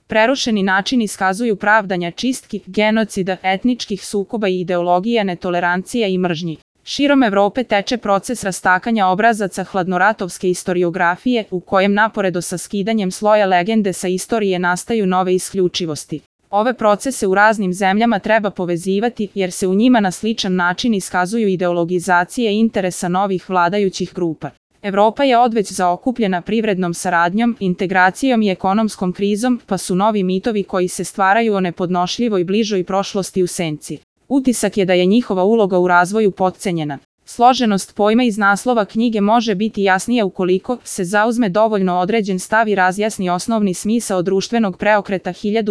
Prerušeni način iskazuju pravdanja čistki, genocida, etničkih sukoba i ideologija netolerancija i mržnji. Širom Evrope teče proces rastakanja obrazaca hladnoratovske istoriografije, u kojem naporedo sa skidanjem sloja legende sa istorije nastaju nove isključivosti. Ove procese u raznim zemljama treba povezivati, jer se u njima na sličan način iskazuju ideologizacije interesa novih vladajućih grupa. Evropa je odveć zaokupljena privrednom saradnjom, integracijom i ekonomskom krizom, pa su novi mitovi koji se stvaraju o nepodnošljivoj bližoj prošlosti u senci. Utisak je da je njihova uloga u razvoju potcenjena. Složenost pojma iz naslova knjige može biti jasnija ukoliko se zauzme dovoljno određen stav i razjasni osnovni smisao društvenog preokreta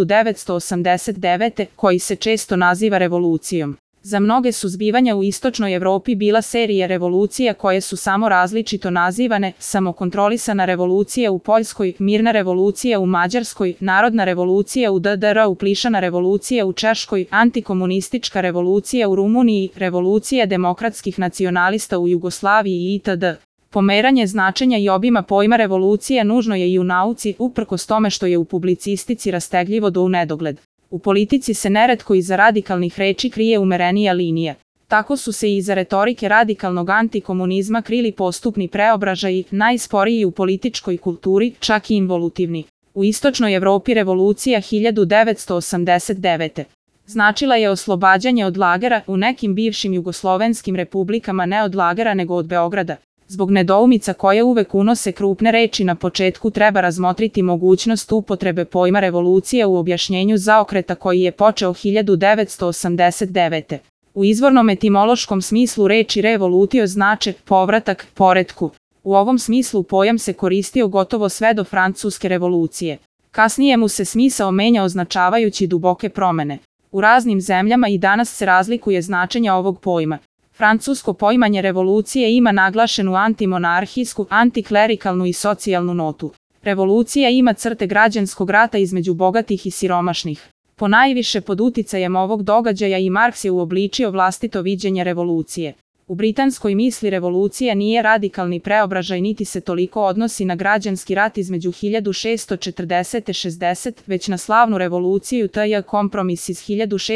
1989. koji se često naziva revolucijom. Za mnoge su zbivanja u istočnoj Evropi bila serije revolucija koje su samo različito nazivane: samokontrolisana revolucija u Poljskoj, mirna revolucija u Mađarskoj, narodna revolucija u DDR, uplišana revolucija u Češkoj, antikomunistička revolucija u Rumuniji, revolucija demokratskih nacionalista u Jugoslaviji itd. Pomeranje značenja i obima pojma revolucija nužno je i u nauci, uprkos tome što je u publicistici rastegljivo do u nedogled. U politici se neretko iza radikalnih reči krije umerenija linija. Tako su se i iza retorike radikalnog antikomunizma krili postupni preobražaji, najsporiji u političkoj kulturi, čak i involutivni. U istočnoj Evropi revolucija 1989. značila je oslobađanje od lagera, u nekim bivšim jugoslovenskim republikama ne od lagera nego od Beograda. Zbog nedoumica koje uvek unose krupne reči na početku treba razmotriti mogućnost upotrebe pojma revolucija u objašnjenju zaokreta koji je počeo 1989. U izvornom etimološkom smislu reči revolutio znače povratak, poretku. U ovom smislu pojam se koristio gotovo sve do Francuske revolucije. Kasnije mu se smisao menja označavajući duboke promene. U raznim zemljama i danas se razlikuje značenje ovog pojma. Francusko poimanje revolucije ima naglašenu antimonarhijsku, antiklerikalnu i socijalnu notu. Revolucija ima crte građanskog rata između bogatih i siromašnih. Ponajviše pod uticajem ovog događaja i Marks je uobličio vlastito viđenje revolucije. U britanskoj misli revolucija nije radikalni preobražaj niti se toliko odnosi na građanski rat između 1640-60, već na slavnu revoluciju TJ kompromis iz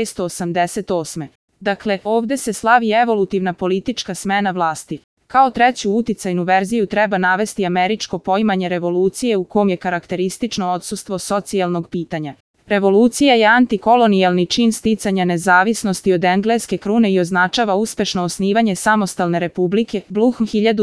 1688. Dakle, ovde se slavi evolutivna politička smena vlasti. Kao treću uticajnu verziju treba navesti američko poimanje revolucije u kom je karakteristično odsustvo socijalnog pitanja. Revolucija je antikolonijalni čin sticanja nezavisnosti od engleske krune i označava uspešno osnivanje samostalne republike, Bluhm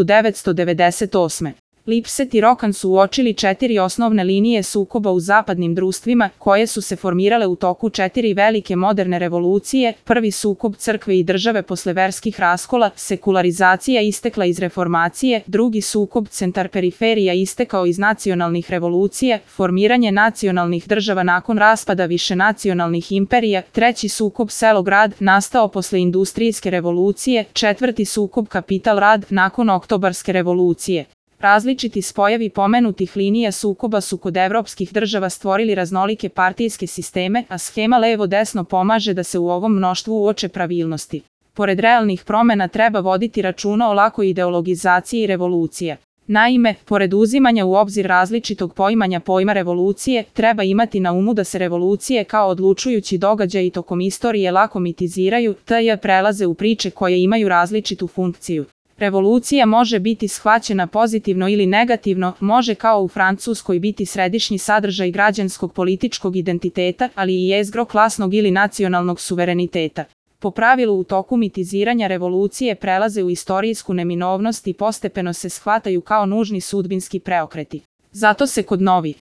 1998. Lipset i Rokan su uočili 4 osnovne linije sukoba u zapadnim društvima, koje su se formirale u toku 4 velike moderne revolucije. Prvi sukob crkve i države posle verskih raskola, sekularizacija istekla iz reformacije, drugi sukob centar-periferija istekao iz nacionalnih revolucija, formiranje nacionalnih država nakon raspada višenacionalnih imperija, treći sukob selo-grad nastao posle industrijske revolucije, četvrti sukob kapital-rad nakon oktobarske revolucije. Različiti spojevi pomenutih linija sukoba su kod evropskih država stvorili raznolike partijske sisteme, a schema levo-desno pomaže da se u ovom mnoštvu uoče pravilnosti. Pored realnih promena treba voditi računa o lakoj ideologizaciji revolucija. Naime, pored uzimanja u obzir različitog poimanja pojma revolucije, treba imati na umu da se revolucije kao odlučujući događaj tokom istorije lako mitiziraju, te prelaze u priče koje imaju različitu funkciju. Revolucija može biti shvaćena pozitivno ili negativno, može kao u Francuskoj biti središnji sadržaj građanskog političkog identiteta, ali i jezgro klasnog ili nacionalnog suvereniteta. Po pravilu u toku mitiziranja revolucije prelaze u istorijsku neminovnost i postepeno se shvataju kao nužni sudbinski preokreti. Zato se kod novih